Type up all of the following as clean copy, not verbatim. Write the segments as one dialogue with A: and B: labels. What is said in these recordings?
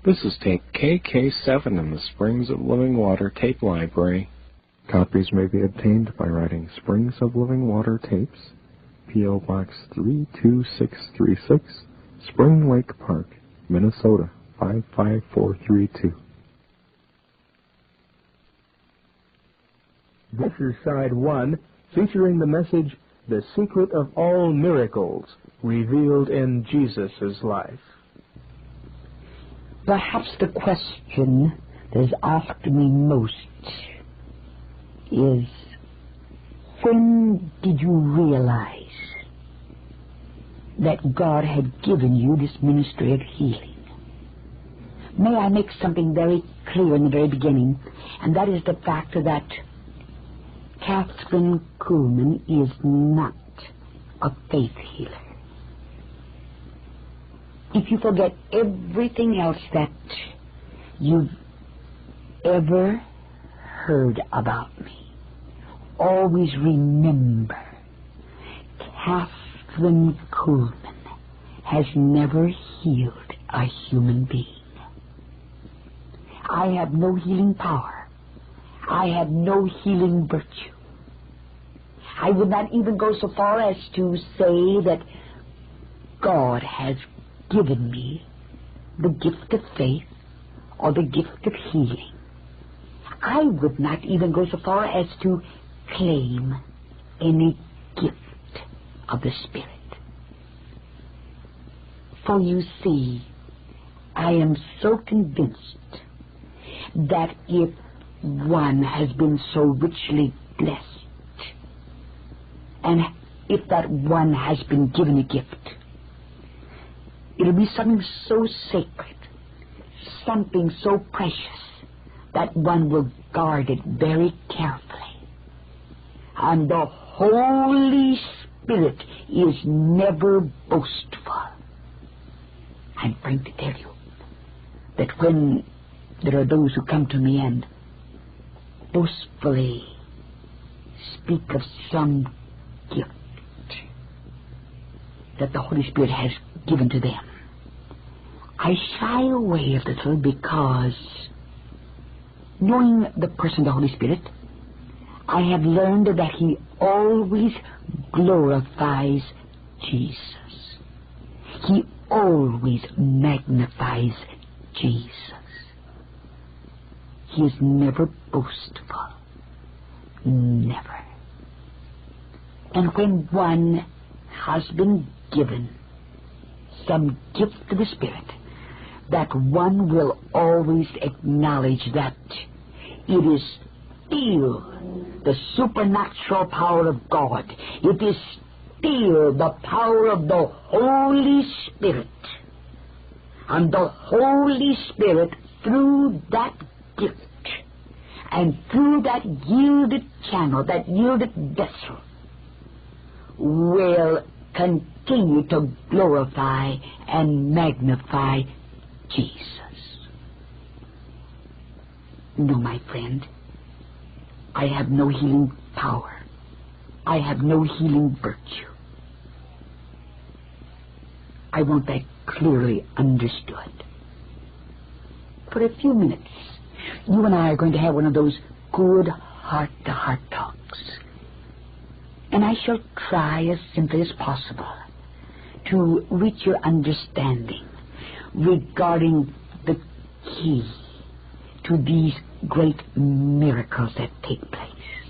A: This is tape KK7 in the Springs of Living Water Tape Library. Copies may be obtained by writing Springs of Living Water Tapes, P.O. Box 32636, Spring Lake Park, Minnesota 55432.
B: This is Side 1, featuring the message, The Secret of All Miracles, revealed in Jesus' life.
C: Perhaps the question that is asked me most is, when did you realize that God had given you this ministry of healing? May I make something very clear in the very beginning, and that is the fact that Catherine Kuhlman is not a faith healer. If you forget everything else that you've ever heard about me, always remember, Catherine Kuhlman has never healed a human being. I have no healing power. I have no healing virtue. I would not even go so far as to say that God has given me the gift of faith or the gift of healing. I would not even go so far as to claim any gift of the Spirit. For you see, I am so convinced that if one has been so richly blessed, and if that one has been given a gift, it'll be something so sacred, something so precious, that one will guard it very carefully. And the Holy Spirit is never boastful. I'm going to tell you that when there are those who come to me and boastfully speak of some gift that the Holy Spirit has given to them, I shy away a little, because knowing the person, the Holy Spirit, I have learned that he always glorifies Jesus. He always magnifies Jesus. He is never boastful. Never. And when one has been given some gift of the Spirit, that one will always acknowledge that it is still the supernatural power of God. It is still the power of the Holy Spirit. And the Holy Spirit, through that gift and through that yielded channel, that yielded vessel, will continue to glorify and magnify Jesus. No, my friend, I have no healing power. I have no healing virtue. I want that clearly understood. For a few minutes, you and I are going to have one of those good heart-to-heart talks. And I shall try as simply as possible to reach your understanding regarding the key to these great miracles that take place.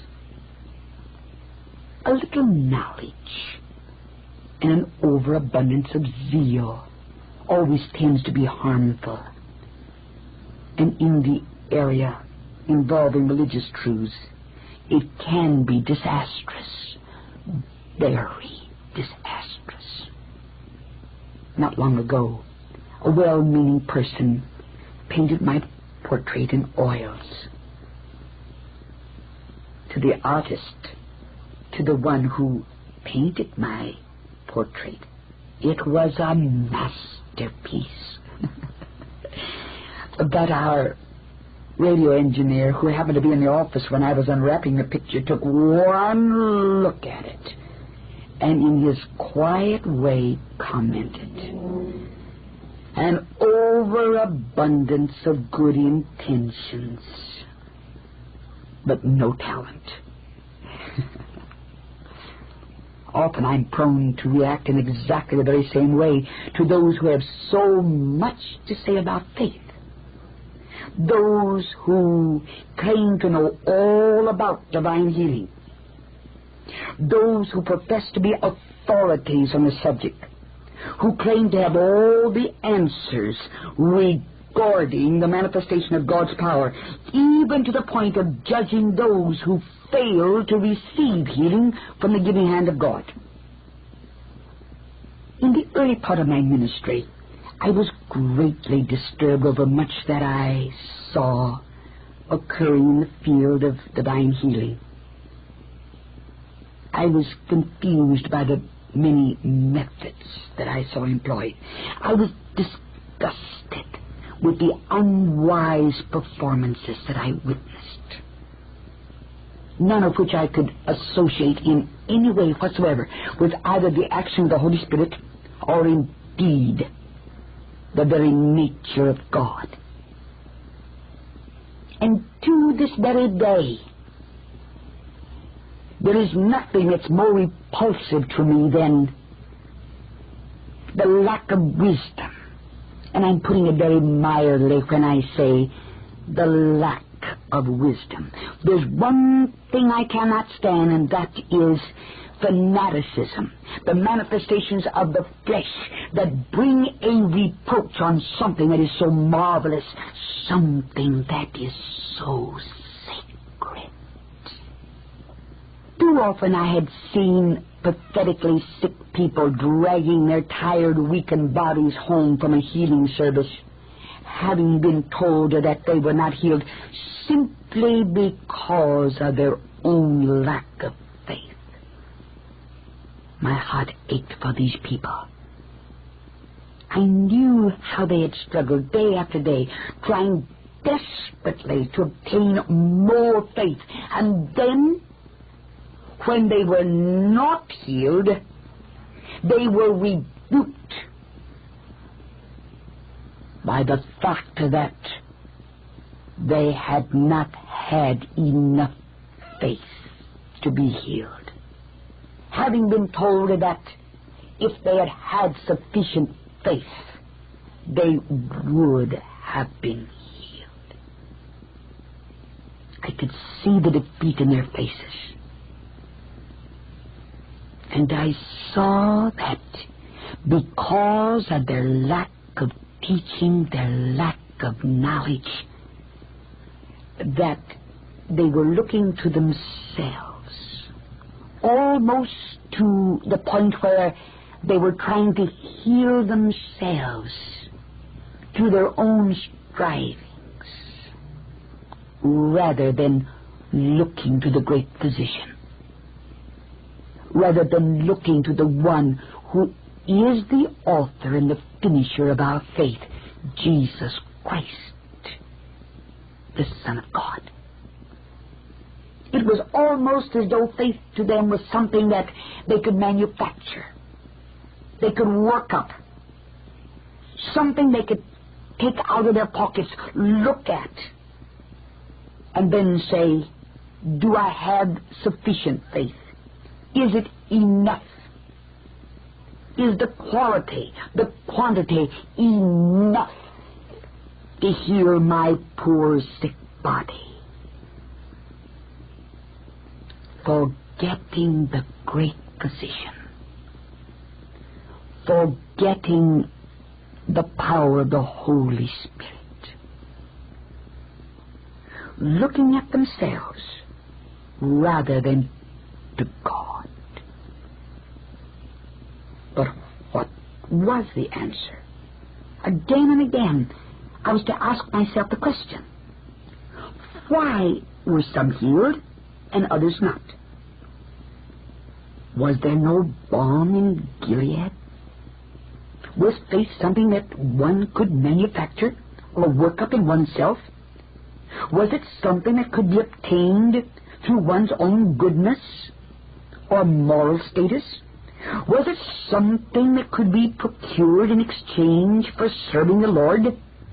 C: A little knowledge and an overabundance of zeal always tends to be harmful. And in the area involving religious truths, it can be disastrous, very disastrous. Not long ago, a well-meaning person painted my portrait in oils. To the artist, to the one who painted my portrait, it was a masterpiece. But our radio engineer, who happened to be in the office when I was unwrapping the picture, took one look at it and in his quiet way commented. And oh, overabundance of good intentions, but no talent. Often I'm prone to react in exactly the very same way to those who have so much to say about faith. Those who claim to know all about divine healing. Those who profess to be authorities on the subject. Who claim to have all the answers regarding the manifestation of God's power, even to the point of judging those who fail to receive healing from the giving hand of God. In the early part of my ministry, I was greatly disturbed over much that I saw occurring in the field of divine healing. I was confused by the many methods that I saw employed. I was disgusted with the unwise performances that I witnessed, none of which I could associate in any way whatsoever with either the action of the Holy Spirit or indeed the very nature of God. And to this very day, there is nothing that's more repulsive to me than the lack of wisdom. And I'm putting it very mildly when I say the lack of wisdom. There's one thing I cannot stand, and that is fanaticism, the manifestations of the flesh that bring a reproach on something that is so marvelous, something that is so sacred. Too often I had seen pathetically sick people dragging their tired, weakened bodies home from a healing service, having been told that they were not healed simply because of their own lack of faith. My heart ached for these people. I knew how they had struggled day after day, trying desperately to obtain more faith. And then, when they were not healed, they were rebuked by the fact that they had not had enough faith to be healed. Having been told that if they had had sufficient faith, they would have been healed. I could see the defeat in their faces. And I saw that because of their lack of teaching, their lack of knowledge, that they were looking to themselves, almost to the point where they were trying to heal themselves through their own strivings, rather than looking to the great physician, rather than looking to the one who is the author and the finisher of our faith, Jesus Christ, the Son of God. It was almost as though faith to them was something that they could manufacture, they could work up, something they could take out of their pockets, look at, and then say, do I have sufficient faith? Is it enough? Is the quality, the quantity enough to heal my poor sick body? Forgetting the great physician, forgetting the power of the Holy Spirit, looking at themselves rather than to God. But what was the answer? Again and again, I was to ask myself the question, why were some healed and others not? Was there no balm in Gilead? Was faith something that one could manufacture or work up in oneself? Was it something that could be obtained through one's own goodness or moral status? Was it something that could be procured in exchange for serving the Lord?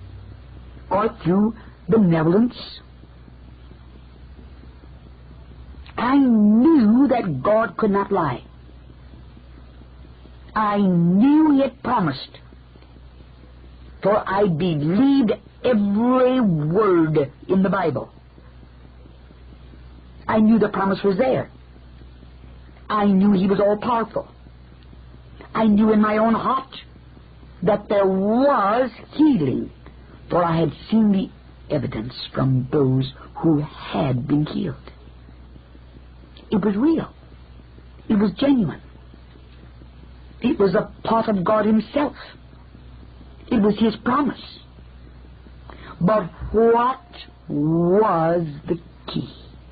C: or through benevolence. I knew that God could not lie. I knew He had promised, for I believed every word in the Bible. I knew the promise was there. I knew He was all-powerful. I knew in my own heart that there was healing, for I had seen the evidence from those who had been healed. It was real. It was genuine. It was a part of God Himself. It was His promise. But what was the key?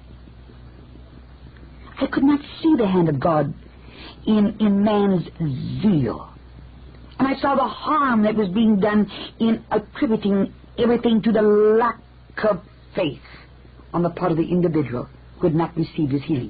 C: I could not see the hand of God in man's zeal. And I saw the harm that was being done in attributing everything to the lack of faith on the part of the individual who had not received his healing.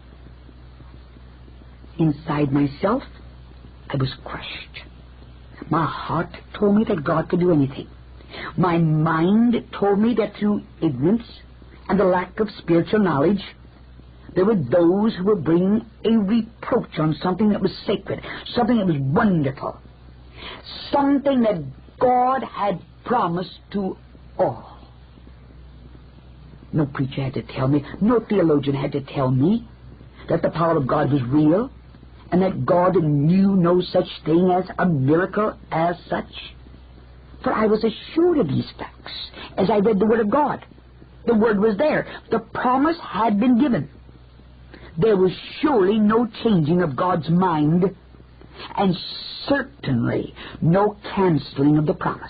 C: Inside myself, I was crushed. My heart told me that God could do anything. My mind told me that through ignorance and the lack of spiritual knowledge, there were those who were bringing a reproach on something that was sacred, something that was wonderful, something that God had promised to all. No preacher had to tell me, no theologian had to tell me that the power of God was real and that God knew no such thing as a miracle as such. For I was assured of these facts as I read the Word of God. The Word was there. The promise had been given. There was surely no changing of God's mind, and certainly no canceling of the promise.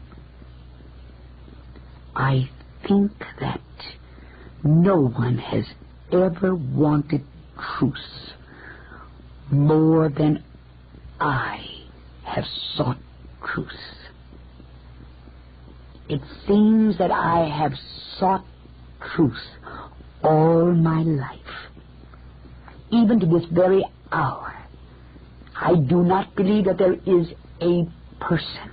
C: I think that no one has ever wanted truth more than I have sought truth. It seems that I have sought truth all my life. Even to this very hour, I do not believe that there is a person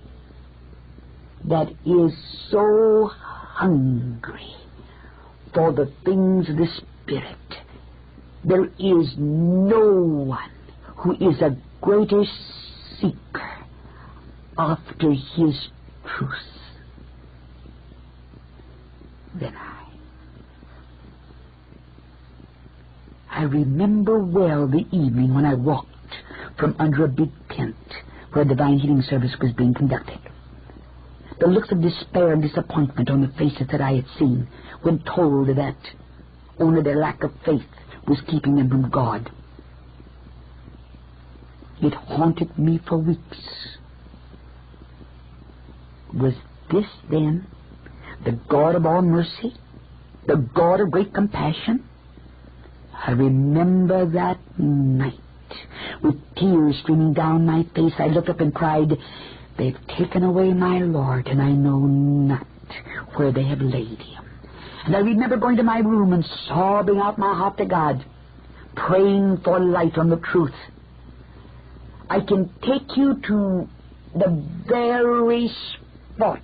C: that is so hungry for the things of the Spirit. There is no one who is a greater seeker after His truth than I. I remember well the evening when I walked from under a big tent where a divine healing service was being conducted. The looks of despair and disappointment on the faces that I had seen when told that only their lack of faith was keeping them from God. It haunted me for weeks. Was this then the God of all mercy, the God of great compassion? I remember that night, with tears streaming down my face, I looked up and cried, "They've taken away my Lord, and I know not where they have laid Him." And I remember going to my room and sobbing out my heart to God, praying for light on the truth. I can take you to the very spot.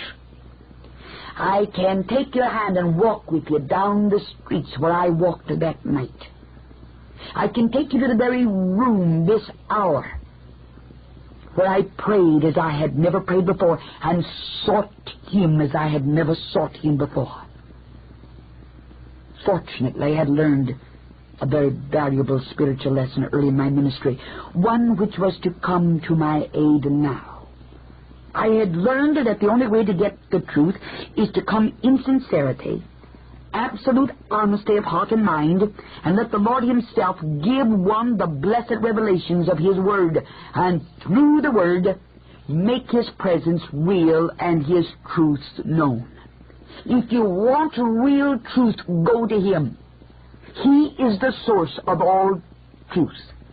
C: I can take your hand and walk with you down the streets where I walked that night. I can take you to the very room this hour where I prayed as I had never prayed before and sought Him as I had never sought Him before. Fortunately, I had learned a very valuable spiritual lesson early in my ministry, one which was to come to my aid now. I had learned that the only way to get the truth is to come in sincerity, absolute honesty of heart and mind, and let the Lord Himself give one the blessed revelations of His Word, and through the Word make His presence real and His truths known. If you want real truth, go to Him. He is the source of all truth.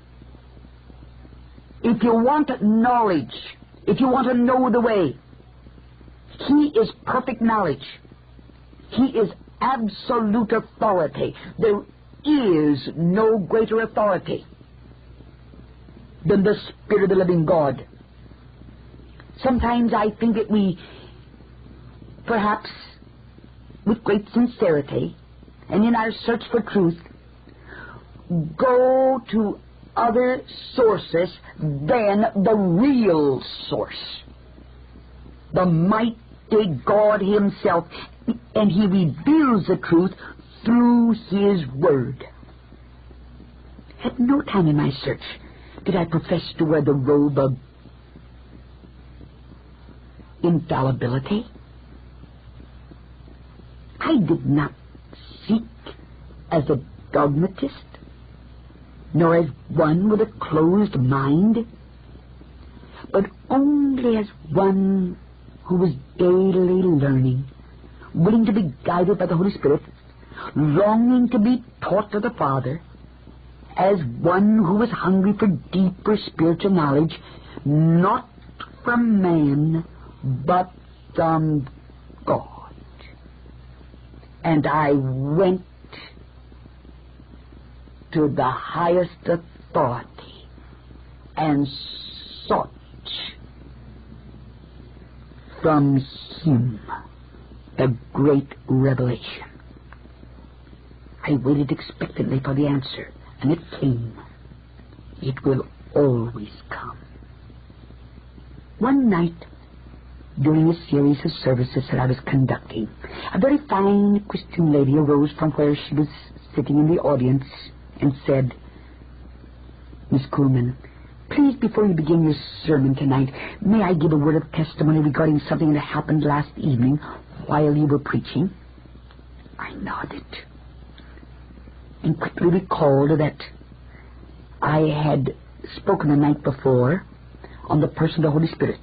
C: If you want knowledge, if you want to know the way, He is perfect knowledge. He is absolute authority. There is no greater authority than the Spirit of the living God. Sometimes I think that we perhaps with great sincerity, and in our search for truth, go to other sources than the real source, the mighty God himself, and he reveals the truth through his word. At no time in my search did I profess to wear the robe of infallibility. I did not seek as a dogmatist, nor as one with a closed mind, but only as one who was daily learning, willing to be guided by the Holy Spirit, longing to be taught of the Father, as one who was hungry for deeper spiritual knowledge, not from man, but from God. And I went to the highest authority and sought from him the great revelation. I waited expectantly for the answer, and it came. It will always come. One night, during a series of services that I was conducting, a very fine Christian lady arose from where she was sitting in the audience and said, "Miss Kuhlman, please, before you begin your sermon tonight, may I give a word of testimony regarding something that happened last evening while you were preaching?" I nodded and quickly recalled that I had spoken the night before on the person of the Holy Spirit.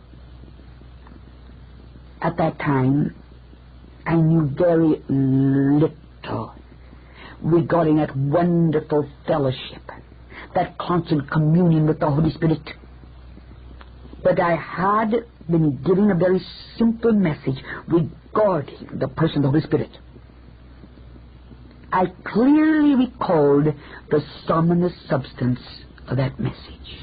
C: At that time, I knew very little regarding that wonderful fellowship, that constant communion with the Holy Spirit. But I had been given a very simple message regarding the person of the Holy Spirit. I clearly recalled the sum and the substance of that message.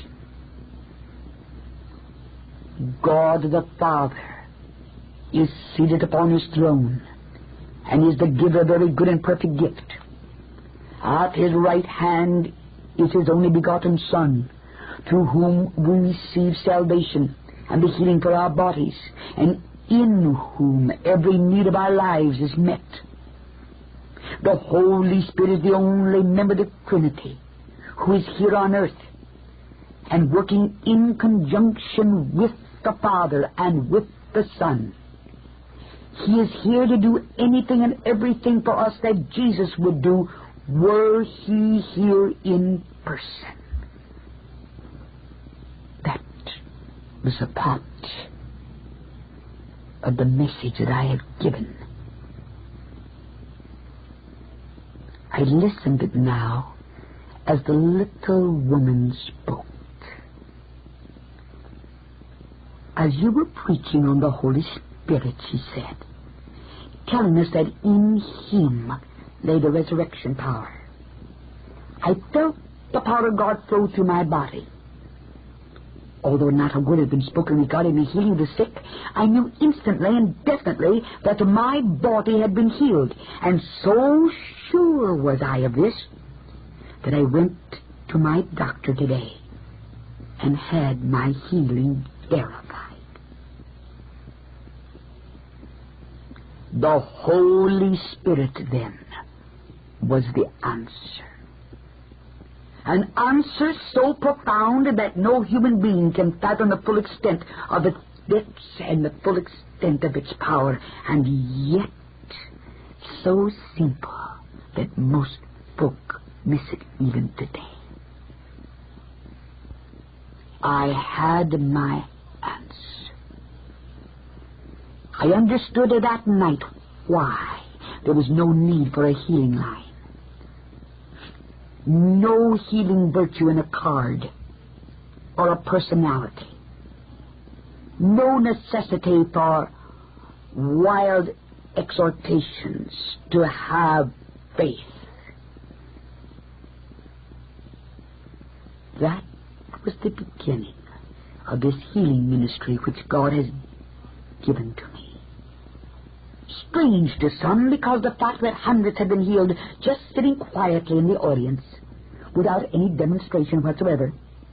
C: God the Father is seated upon his throne and is the giver of every good and perfect gift. At his right hand is his only begotten Son, through whom we receive salvation and the healing for our bodies, and in whom every need of our lives is met. The Holy Spirit is the only member of the Trinity who is here on earth and working in conjunction with the Father and with the Son. He is here to do anything and everything for us that Jesus would do were he here in person. That was a part of the message that I had given. I listened now as the little woman spoke. "As you were preaching on the Holy Spirit," she said, "telling us that in him lay the resurrection power, I felt the power of God flow through my body. Although not a word had been spoken regarding the healing of the sick, I knew instantly and definitely that my body had been healed, and so sure was I of this that I went to my doctor today and had my healing verified." The Holy Spirit, then, was the answer. An answer so profound that no human being can fathom the full extent of its depths and the full extent of its power, and yet so simple that most folk miss it even today. I had my answer. I understood that night why there was no need for a healing line. No healing virtue in a card or a personality. No necessity for wild exhortations to have faith. That was the beginning of this healing ministry which God has given to me. Strange to some, because the fact that hundreds had been healed just sitting quietly in the audience without any demonstration whatsoever.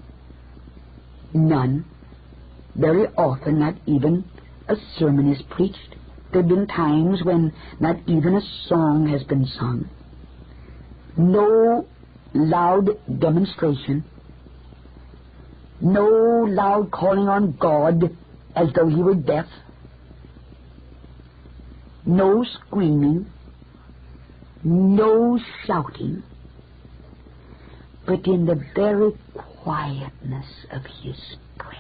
C: None. Very often not even a sermon is preached. There have been times when not even a song has been sung. No loud demonstration. No loud calling on God as though he were deaf. No screaming. No shouting. But in the very quietness of his presence.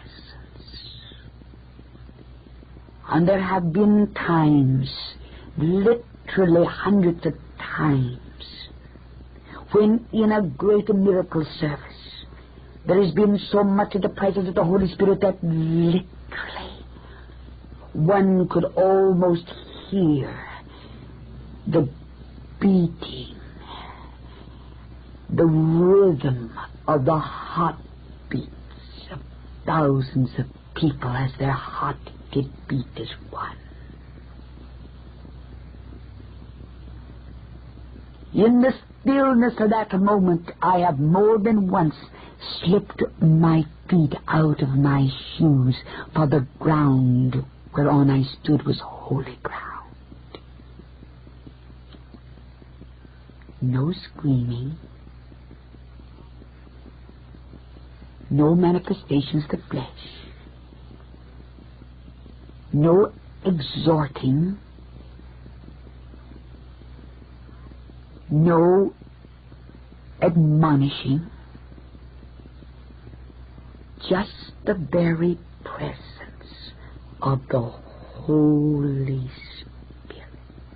C: And there have been times, literally hundreds of times, when in a great miracle service there has been so much of the presence of the Holy Spirit that literally one could almost hear the beating, the rhythm of the heartbeats of thousands of people as their heart did beat as one. In the stillness of that moment, I have more than once slipped my feet out of my shoes, for the ground whereon I stood was holy ground. No screaming, no manifestations of the flesh, no exhorting, no admonishing, just the very presence of the Holy Spirit.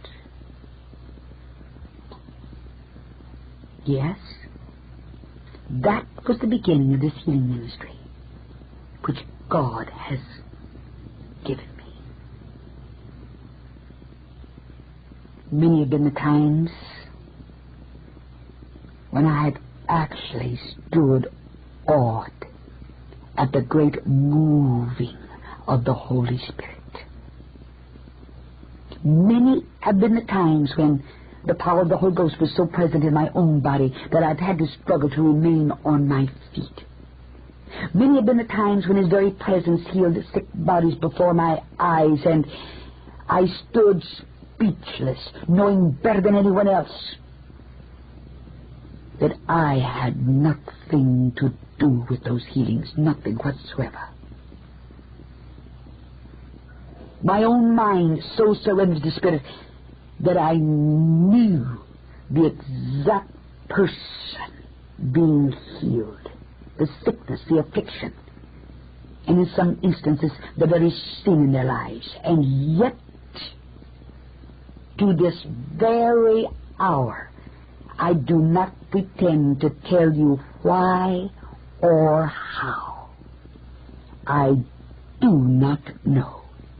C: Yes, that was the beginning of this healing ministry, which God has given me. Many have been the times when I have actually stood awed at the great moving of the Holy Spirit. Many have been the times when the power of the Holy Ghost was so present in my own body that I've had to struggle to remain on my feet. Many have been the times when His very presence healed sick bodies before my eyes, and I stood speechless, knowing better than anyone else that I had nothing to do with those healings, nothing whatsoever. My own mind so surrendered to the Spirit that I knew the exact person being healed, the sickness, the affliction, and in some instances the very sin in their lives. And yet, to this very hour, I do not pretend to tell you why or how. I do not know.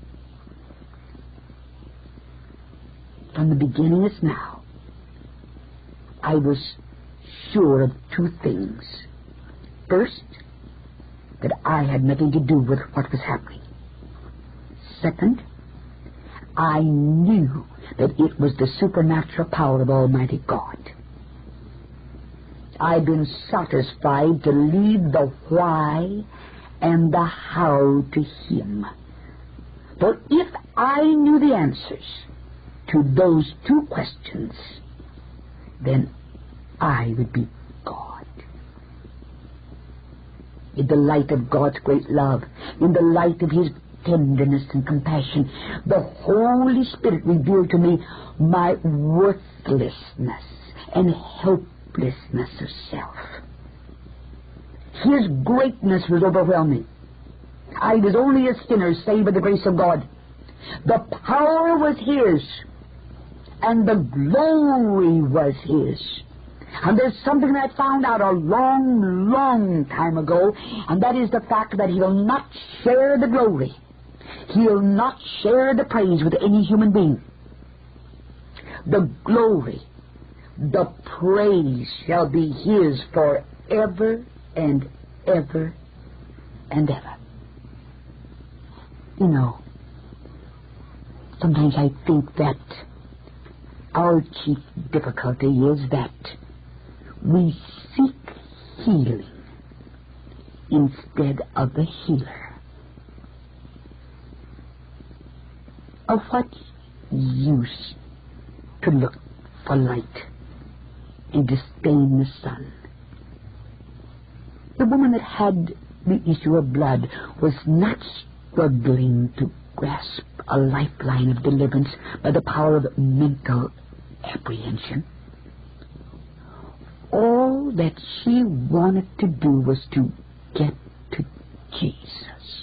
C: From the beginning as now, I was sure of two things. First, that I had nothing to do with what was happening. Second, I knew that it was the supernatural power of Almighty God. I've been satisfied to leave the why and the how to Him. For if I knew the answers to those two questions, then I would be God. In the light of God's great love, in the light of His tenderness and compassion, the Holy Spirit revealed to me my worthlessness and helplessness of self. His greatness was overwhelming. I was only a sinner saved by the grace of God. The power was His, and the glory was His. And there's something that I found out a long, long time ago, and that is the fact that He'll not share the glory. He'll not share the praise with any human being. The glory, the praise shall be His forever and ever and ever. You know, Sometimes I think that our chief difficulty is that we seek healing instead of the healer. Of what use to look for light and disdain the sun? The woman that had the issue of blood was not struggling to grasp a lifeline of deliverance by the power of mental apprehension. All that she wanted to do was to get to Jesus.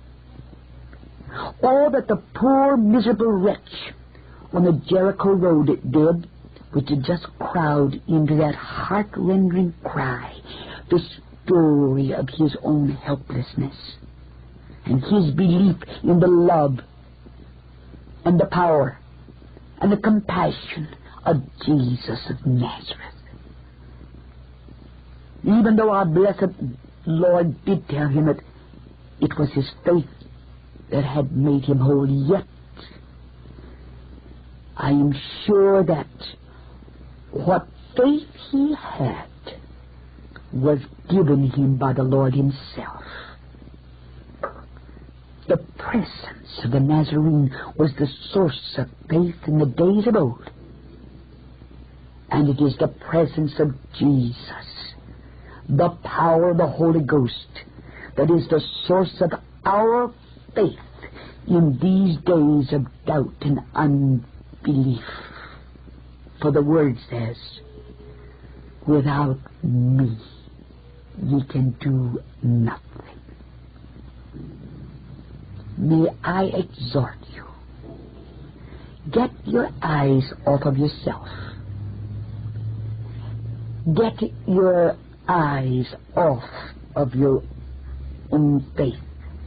C: All that the poor, miserable wretch on the Jericho road did was to just crowd into that heart-rending cry the story of his own helplessness and his belief in the love and the power and the compassion of Jesus of Nazareth. Even though our blessed Lord did tell him that it was his faith that had made him whole, yet I am sure that what faith he had was given him by the Lord himself. The presence of the Nazarene was the source of faith in the days of old. And it is the presence of Jesus, the power of the Holy Ghost, that is the source of our faith in these days of doubt and unbelief. For the Word says, without me ye can do nothing. May I exhort you, get your eyes off of yourself. Get your eyes off of your own faith.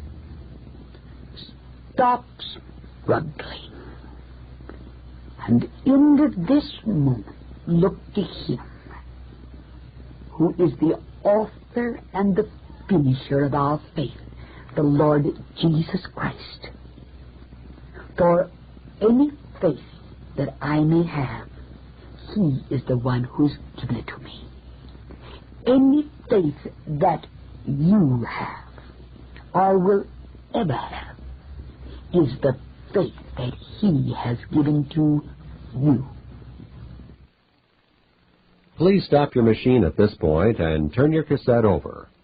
C: Stop struggling. And in this moment, look to Him, who is the author and the finisher of our faith, the Lord Jesus Christ. For any faith that I may have, He is the one who's given it to me. Any faith that you have or will ever have is the faith that He has given to you.
D: Please stop your machine at this point and turn your cassette over.